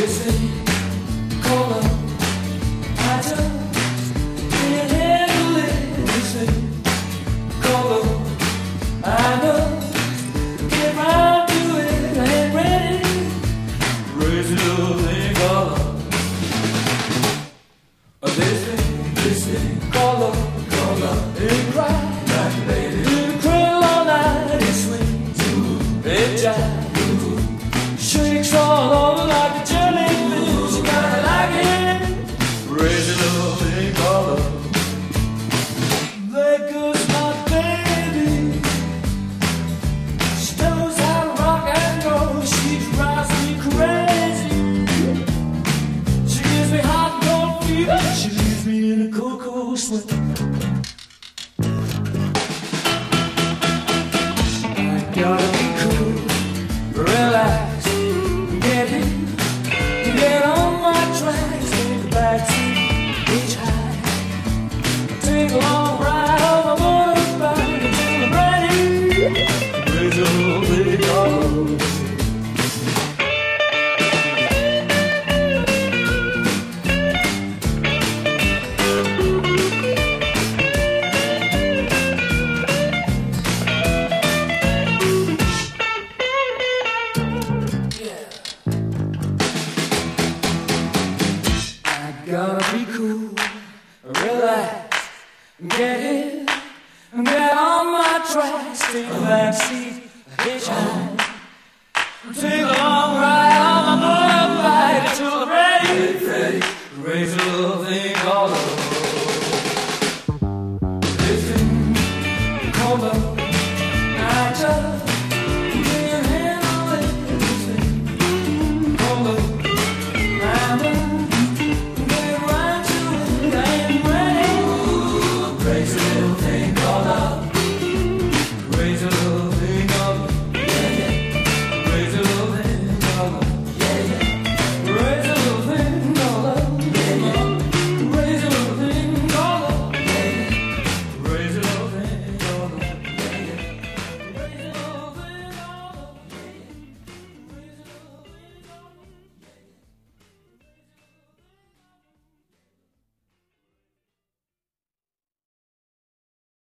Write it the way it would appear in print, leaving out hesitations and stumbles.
Shakes all over like a jellyfish. You gotta like it. Crazy little thing called love. There goes my baby. She knows how to rock and roll. She drives me crazy. She gives me hot and cold fever. She leaves me in a cocoa sweat. I gotta be cool, relax, get in, get on my tracks, take a backseat, hitchhike, take a long ride on my motorbike until I'm ready. Raise a little big dog. Gotta be cool, relax, get in, get on my tracks, take a backseat, hitchhike, take